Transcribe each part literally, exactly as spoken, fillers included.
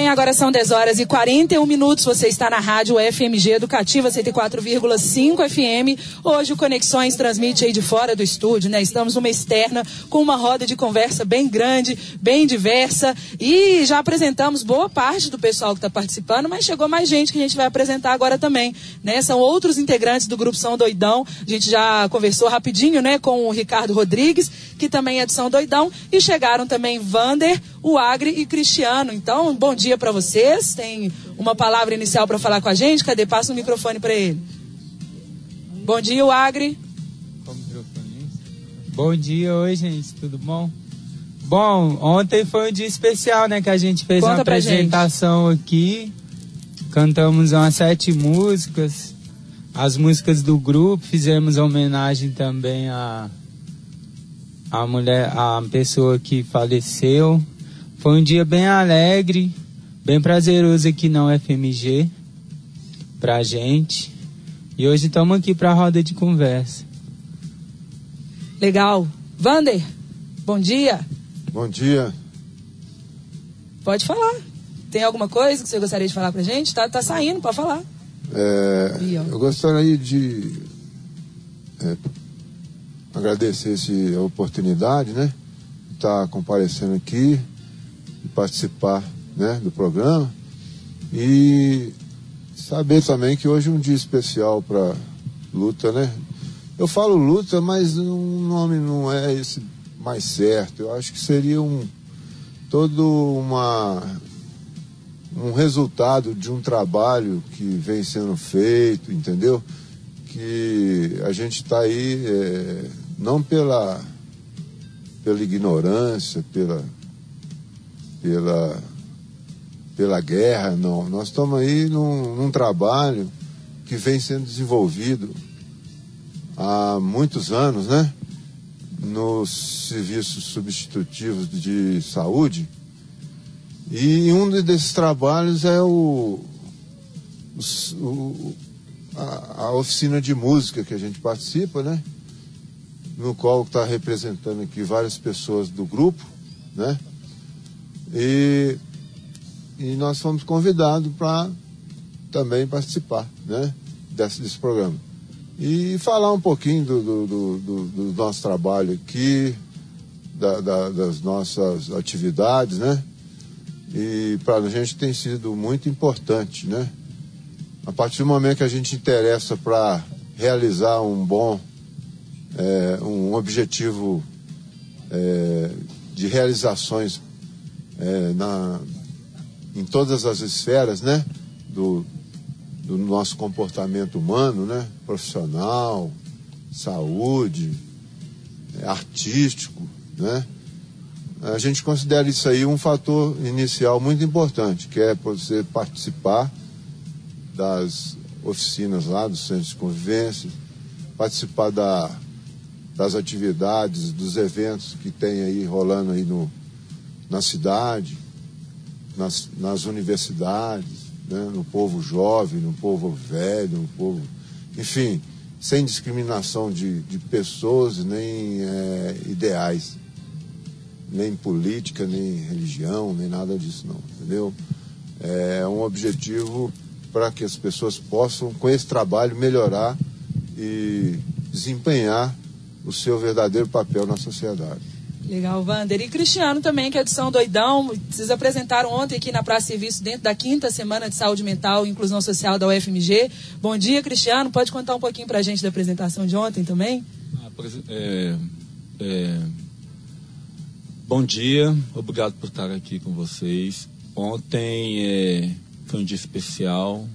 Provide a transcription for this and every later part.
bem, agora são dez horas e quarenta e um minutos. Você está na rádio F M G Educativa cento e quatro vírgula cinco F M. Hoje o Conexões transmite aí de fora do estúdio, né? Estamos numa externa com uma roda de conversa bem grande, bem diversa. E já apresentamos boa parte do pessoal que está participando, mas chegou mais gente que a gente vai apresentar agora também, né? São outros integrantes do Grupo São Doidão. A gente já conversou rapidinho, né, com o Ricardo Rodrigues, que também é do São Doidão. E chegaram também Vander, o Agri e Cristiano. Então, bom dia para vocês. Tem uma palavra inicial para falar com a gente? Cadê? Passa o microfone para ele. Bom dia, o Agri. Bom dia, oi, gente. Tudo bom? Bom, ontem foi um dia especial, né? Que a gente fez Conta uma apresentação gente. aqui. Cantamos umas sete músicas. As músicas do grupo. Fizemos homenagem também a, a mulher, a pessoa que faleceu. Foi um dia bem alegre, bem prazeroso aqui na U F M G, pra gente. E hoje estamos aqui pra roda de conversa. Legal. Vander, bom dia. Bom dia. Pode falar. Tem alguma coisa que você gostaria de falar pra gente? Tá, tá saindo, pode falar. É, eu gostaria de é, agradecer essa oportunidade, né? De estar comparecendo aqui, de participar, né, do programa. E saber também que hoje é um dia especial para luta, né? Eu falo luta, mas o nome não é esse mais certo. Eu acho que seria um todo uma um resultado de um trabalho que vem sendo feito, entendeu? Que a gente está aí é, não pela pela ignorância, pela pela pela guerra, não. Nós estamos aí num, num trabalho que vem sendo desenvolvido há muitos anos, né? Nos serviços substitutivos de saúde. E um desses trabalhos é o, o a, a oficina de música que a gente participa, né? No qual está representando aqui várias pessoas do grupo, né? E, e nós fomos convidados para também participar, né? Desse, desse programa. E falar um pouquinho do, do, do, do, do nosso trabalho aqui, da, da, das nossas atividades, né? E para a gente tem sido muito importante, né? A partir do momento que a gente interessa para realizar um bom, é, um objetivo é, de realizações é, na, em todas as esferas, né? Do, do nosso comportamento humano, né? Profissional, saúde, é, artístico, né? A gente considera isso aí um fator inicial muito importante, que é você participar das oficinas lá, dos centros de convivência, participar da, das atividades, dos eventos que tem aí rolando aí no, na cidade, nas, nas universidades, né, no povo jovem, no povo velho, no povo... Enfim, sem discriminação de, de pessoas nem é, ideais. Nem política, nem religião, nem nada disso não, entendeu? É um objetivo para que as pessoas possam, com esse trabalho, melhorar e desempenhar o seu verdadeiro papel na sociedade. Legal, Vander. E Cristiano também, que é do São Doidão. Vocês apresentaram ontem aqui na Praça Serviço, dentro da quinta Semana de Saúde Mental e Inclusão Social da U F M G. Bom dia, Cristiano. Pode contar um pouquinho para a gente da apresentação de ontem também? É... é... Bom dia, obrigado por estar aqui com vocês. Ontem é, foi um dia especial.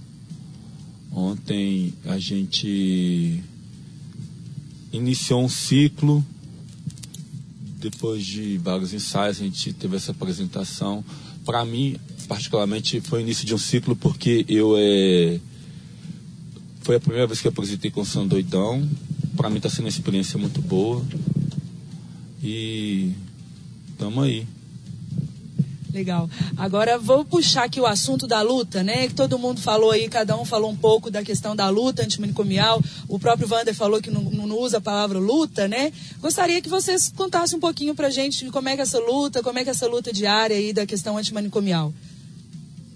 Ontem a gente iniciou um ciclo. Depois de vários ensaios, a gente teve essa apresentação. Para mim, particularmente, foi o início de um ciclo porque eu é, foi a primeira vez que eu apresentei com o São Doidão. Para mim está sendo uma experiência muito boa. E estamos aí. Legal. Agora vou puxar aqui o assunto da luta, né? Que todo mundo falou aí, cada um falou um pouco da questão da luta antimanicomial. O próprio Vander falou que não, não usa a palavra luta, né? Gostaria que vocês contassem um pouquinho pra gente de como é que essa luta, como é que essa luta diária aí da questão antimanicomial.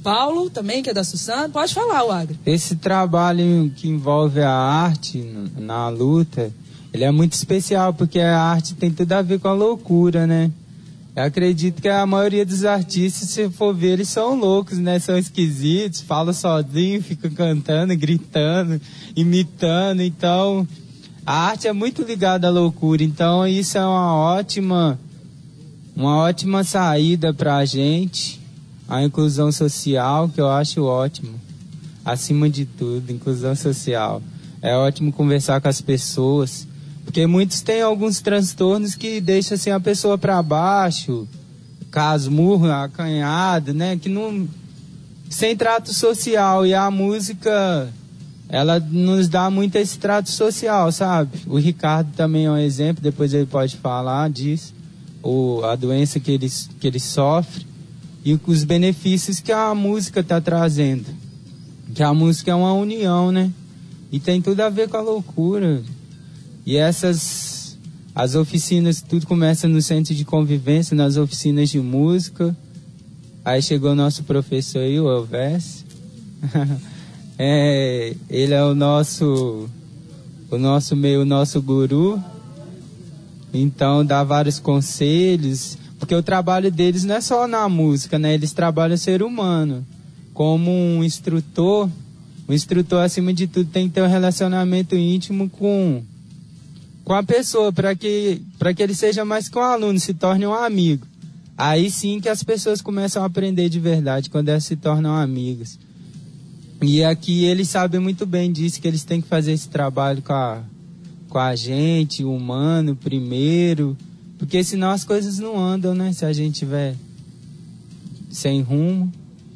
Paulo, também, que é da Suzano. Pode falar, o Agri. Esse trabalho que envolve a arte na luta, ele é muito especial, porque a arte tem tudo a ver com a loucura, né? Eu acredito que a maioria dos artistas, se for ver, eles são loucos, né? São esquisitos, falam sozinho, ficam cantando, gritando, imitando. Então, a arte é muito ligada à loucura. Então, isso é uma ótima, uma ótima saída para a gente. A inclusão social, que eu acho ótimo. Acima de tudo, inclusão social. É ótimo conversar com as pessoas. Porque muitos têm alguns transtornos que deixam assim, a pessoa para baixo, casmurro, acanhado, né? Que não... Sem trato social. E a música, ela nos dá muito esse trato social, sabe? O Ricardo também é um exemplo, depois ele pode falar disso. Ou a doença que ele, que ele sofre. E os benefícios que a música está trazendo. Que a música é uma união, né? E tem tudo a ver com a loucura. E essas, as oficinas, tudo começa no centro de convivência, nas oficinas de música. Aí chegou o nosso professor aí, o Elvésio. é, ele é o nosso, o nosso meio, o nosso guru. Então dá vários conselhos, porque o trabalho deles não é só na música, né? Eles trabalham o ser humano. Como um instrutor, o instrutor acima de tudo tem que ter um relacionamento íntimo com... com a pessoa, para que, para que ele seja mais que um aluno, se torne um amigo. Aí sim que as pessoas começam a aprender de verdade, quando elas se tornam amigas. E aqui eles sabem muito bem disso, que eles têm que fazer esse trabalho com a, com a gente, o humano primeiro, porque senão as coisas não andam, né? Se a gente tiver sem rumo.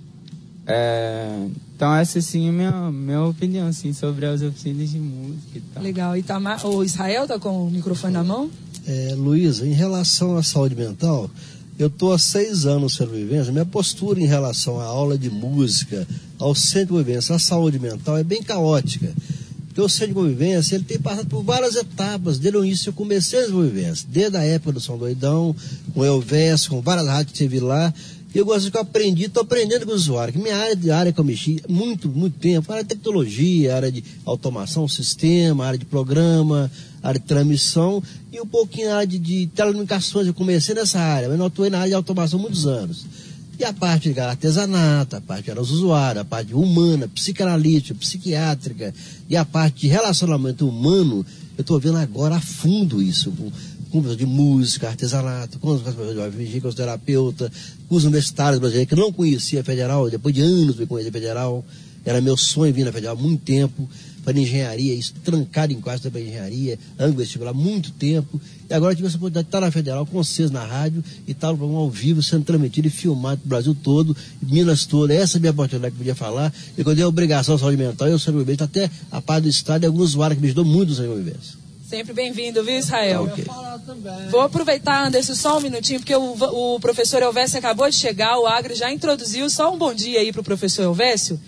É... Então essa sim é a minha, minha opinião assim, sobre as oficinas de música e tal. Legal. E tá, o Israel tá com o microfone na mão? É, Luísa, em relação à saúde mental, eu estou há seis anos no Vivência. Minha postura em relação à aula de música, ao centro de convivência, à saúde mental é bem caótica. Porque o centro de convivência, ele tem passado por várias etapas. Desde o início eu comecei as convivências, desde a época do São Doidão, com o Elvésio, com várias rádios que teve lá. E eu gosto de que eu aprendi, estou aprendendo com o usuário, que minha área de área que eu mexi muito, muito tempo, área de tecnologia, área de automação, sistema, área de programa, área de transmissão e um pouquinho a área de, de telecomunicações. Eu comecei nessa área, mas não atuei na área de automação há muitos anos. E a parte de artesanato, a parte dos usuários, a parte humana, psicanalítica, psiquiátrica e a parte de relacionamento humano, eu estou vendo agora a fundo isso, com de música, artesanato, com os com os terapeutas, com os universitários brasileiros, que eu não conhecia a Federal, depois de anos eu conheci a Federal, era meu sonho vir na Federal há muito tempo, para engenharia, isso, trancado em quase para engenharia, ângulo vestibular, muito tempo, e agora eu tive essa oportunidade de estar na Federal com vocês na rádio, e estar no programa ao vivo, sendo transmitido e filmado para o Brasil todo, Minas toda, essa é a minha oportunidade que eu podia falar, e quando eu tenho a obrigação de saúde mental, eu sou meu até a parte do Estado e alguns usuários que me ajudou muito no seu vivência. Sempre bem-vindo, viu, Israel? Okay. Vou aproveitar, Anderson, só um minutinho, porque o, o professor Elvésio acabou de chegar, o Agri já introduziu, só um bom dia aí para o professor Elvésio.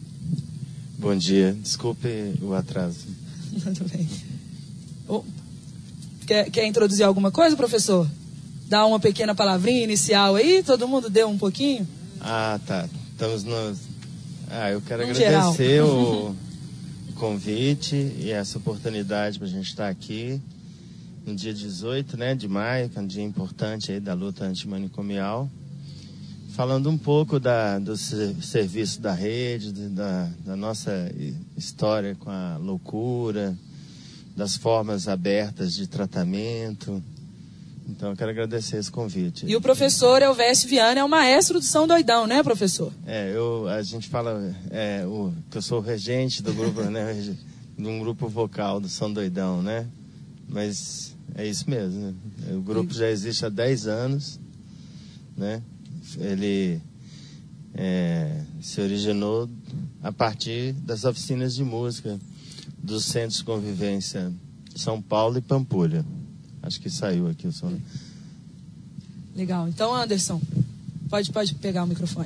Bom dia, desculpe o atraso. Tudo bem. Oh, quer, quer introduzir alguma coisa, professor? Dá uma pequena palavrinha inicial aí, todo mundo deu um pouquinho? Ah, tá, estamos no... Ah, eu quero No agradecer o... convite e essa oportunidade para a gente estar aqui no dia dezoito, né, de maio, que é um dia importante aí da luta antimanicomial, falando um pouco da, do serviço da rede, da, da nossa história com a loucura, das formas abertas de tratamento. Então eu quero agradecer esse convite. E o professor Elvésio Viana é o maestro do São Doidão, né, professor? É, eu, a gente fala é, o, que eu sou o regente do grupo, né, de um grupo vocal do São Doidão, né? Mas é isso mesmo, né? O grupo já existe há dez anos, né? Ele é, se originou a partir das oficinas de música dos centros de convivência São Paulo e Pampulha. Acho que saiu aqui o som. Legal. Então, Anderson, pode, pode pegar o microfone.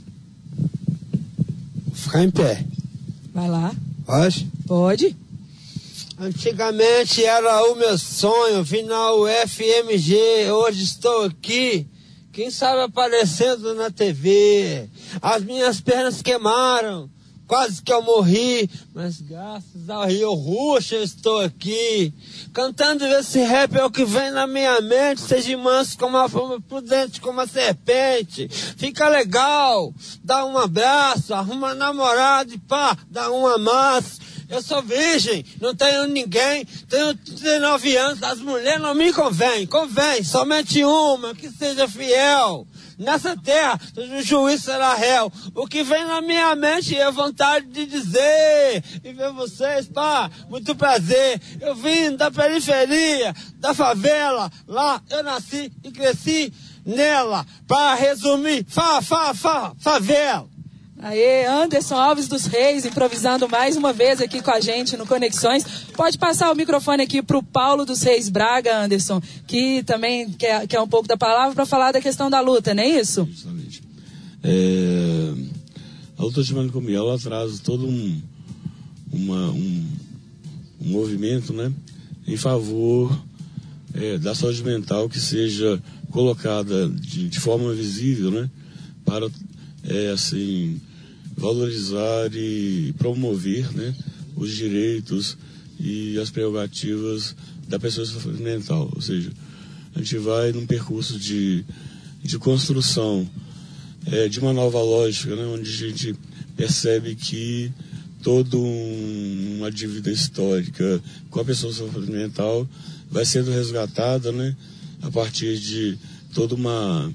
Ficar em pé. Vai lá. Pode? Pode. Antigamente era o meu sonho vir na U F M G. Hoje estou aqui, quem sabe aparecendo na T V. as minhas pernas queimaram. Quase que eu morri, mas graças ao Rio Ruxa eu estou aqui. Cantando esse rap é o que vem na minha mente. Seja manso como a fama, prudente como a serpente. Fica legal, dá um abraço, arruma namorado e pá, dá um amasso. Eu sou virgem, não tenho ninguém, tenho dezenove anos, as mulheres não me convém, convém, somente uma, que seja fiel. Nessa terra, o juiz será réu. O que vem na minha mente é vontade de dizer. E ver vocês, pá, muito prazer. Eu vim da periferia, da favela. Lá eu nasci e cresci nela. Para resumir, fa, fa, fa, favela. Aê, Anderson Alves dos Reis, improvisando mais uma vez aqui com a gente no Conexões. Pode passar o microfone aqui para o Paulo dos Reis Braga, Anderson, que também quer, quer um pouco da palavra para falar da questão da luta, não é isso? Justamente. É, a luta de manicomial, ela traz todo um, uma, um, um movimento, né, em favor é, da saúde mental que seja colocada de, de forma visível, né, para, é, assim... valorizar e promover, né, os direitos e as prerrogativas da pessoa sofrendo mental. Ou seja, a gente vai num percurso de, de construção é, de uma nova lógica, né, onde a gente percebe que toda um, uma dívida histórica com a pessoa sofrendo mental vai sendo resgatada, né, a partir de toda uma...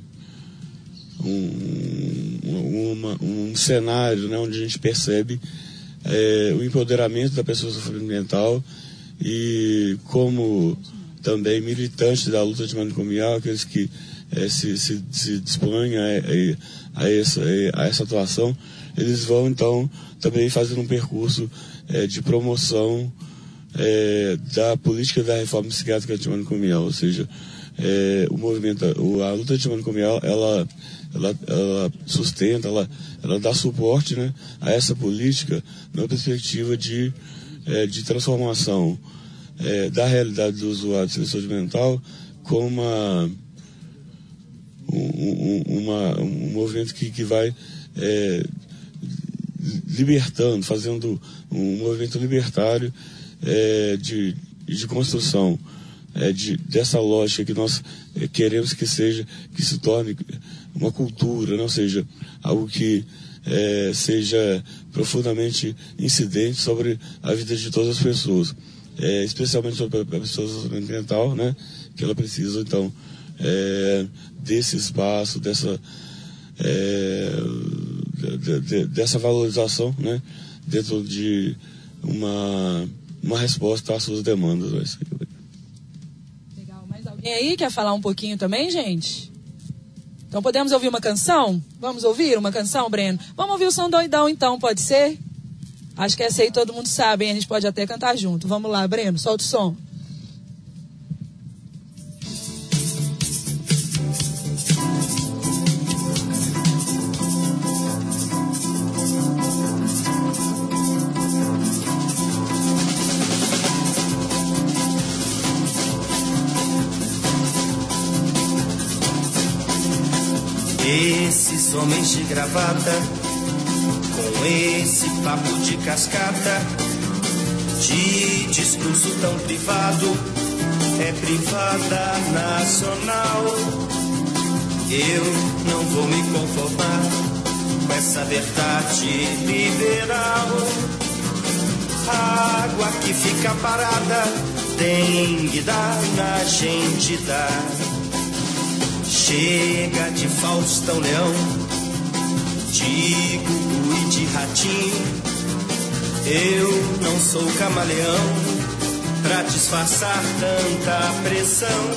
Um, uma, um cenário, né, onde a gente percebe é, o empoderamento da pessoa sofrendo mental e como também militantes da luta de manicomial, aqueles que é, se, se, se dispõem a, a, a, essa, a essa atuação, eles vão então também fazendo um percurso é, de promoção é, da política da reforma psiquiátrica antimanicomial, ou seja, é, o movimento, a luta antimanicomial, ela Ela, ela sustenta, ela, ela dá suporte, né, a essa política na perspectiva de, é, de transformação é, da realidade do usuário de saúde mental como uma, um, uma, um movimento que, que vai é, libertando, fazendo um movimento libertário é, de, de construção é, de, dessa lógica que nós é, queremos que seja, que se torne uma cultura, não seja algo que é, seja profundamente incidente sobre a vida de todas as pessoas, é, especialmente sobre a pessoa mental, né, que ela precisa então é, desse espaço, dessa é, de, de, dessa valorização, né, dentro de uma uma resposta às suas demandas. Legal. Mais alguém aí quer falar um pouquinho também, gente? Então podemos ouvir uma canção? Vamos ouvir uma canção, Breno? Vamos ouvir o Som Doidão então, pode ser? Acho que essa aí todo mundo sabe, hein? A gente pode até cantar junto. Vamos lá, Breno, solta o som. Esses homens de gravata, com esse papo de cascata, de discurso tão privado, é privada nacional. Eu não vou me conformar com essa verdade liberal. A água que fica parada tem que dar na gente dar. Chega de Faustão Leão, de Gugu e de Ratinho. Eu não sou camaleão pra disfarçar tanta pressão.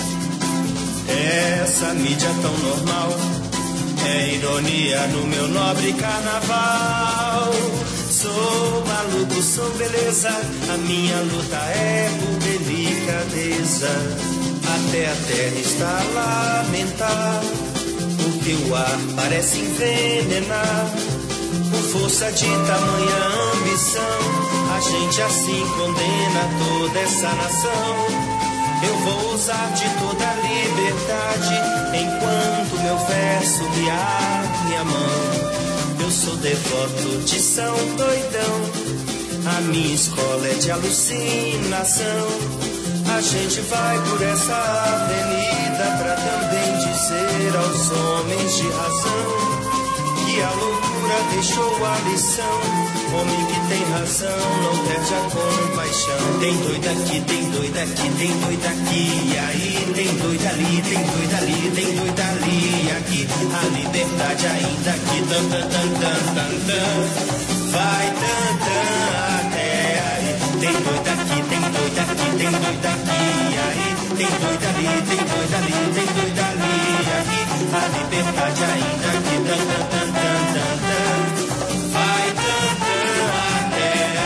Essa mídia tão normal é ironia no meu nobre carnaval. Sou maluco, sou beleza, a minha luta é por delicadeza. Até a terra está a lamentar, porque o ar parece envenenar. Por força de tamanha ambição, a gente assim condena toda essa nação. Eu vou usar de toda a liberdade enquanto meu verso guiar minha mão. Eu sou devoto de São Doidão, a minha escola é de alucinação. A gente vai por essa avenida pra também dizer aos homens de razão que a loucura deixou a lição. Homem que tem razão não perde a compaixão. Tem doida aqui, tem doida aqui, tem doida aqui. E aí tem doida ali, tem doida ali, tem doida ali. Aqui a liberdade ainda aqui. Tan, tan, tan, tan, tan, tan. Vai tan, tan, até aí. Tem doida aqui, tem doida aqui, tem doida aqui. E aí tem doida ali, tem doida ali, tem doida ali. Aqui a liberdade ainda aqui. Tan, tan, tan, tan, tan, tan. Vai tan, tan, até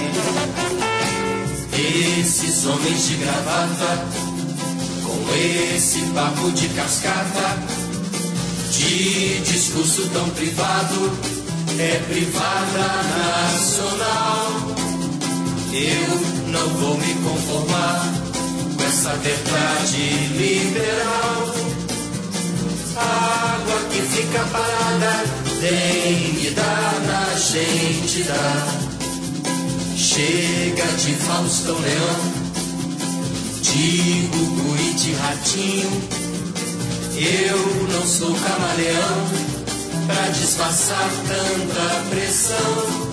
aí. Esses homens de gravata, com esse papo de cascata, de discurso tão privado, é privada nacional. Eu não vou me conformar com essa verdade liberal. A água que fica parada tem que dar na gente dá. Chega de Faustão Leão, de Gugu e de Ratinho. Eu não sou camaleão pra disfarçar tanta pressão.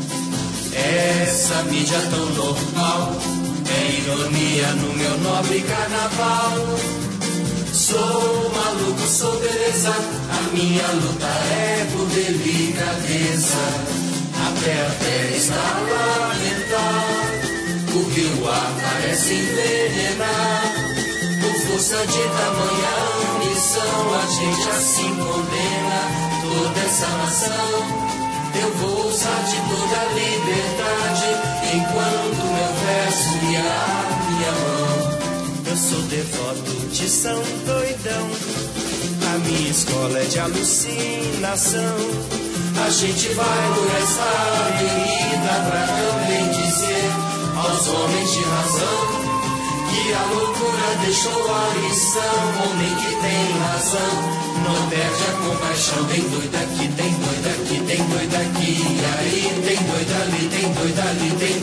Essa mídia tão normal é ironia no meu nobre carnaval. Sou maluco, sou beleza, a minha luta é por delicadeza. Até a terra está lamentar, o rio ar parece envenenar. Por força de tamanha ambição, a gente assim condena toda essa nação. Eu vou usar de toda a liberdade enquanto meu verso guiar minha mão. Eu sou devoto de São Doidão, a minha escola é de alucinação. A gente vai por essa avenida pra também dizer aos homens de razão que a loucura deixou a lição. Homem que tem razão não perde a compaixão. Tem doida aqui, tem doida aqui, tem doida aqui. E aí tem doida ali, tem doida ali, tem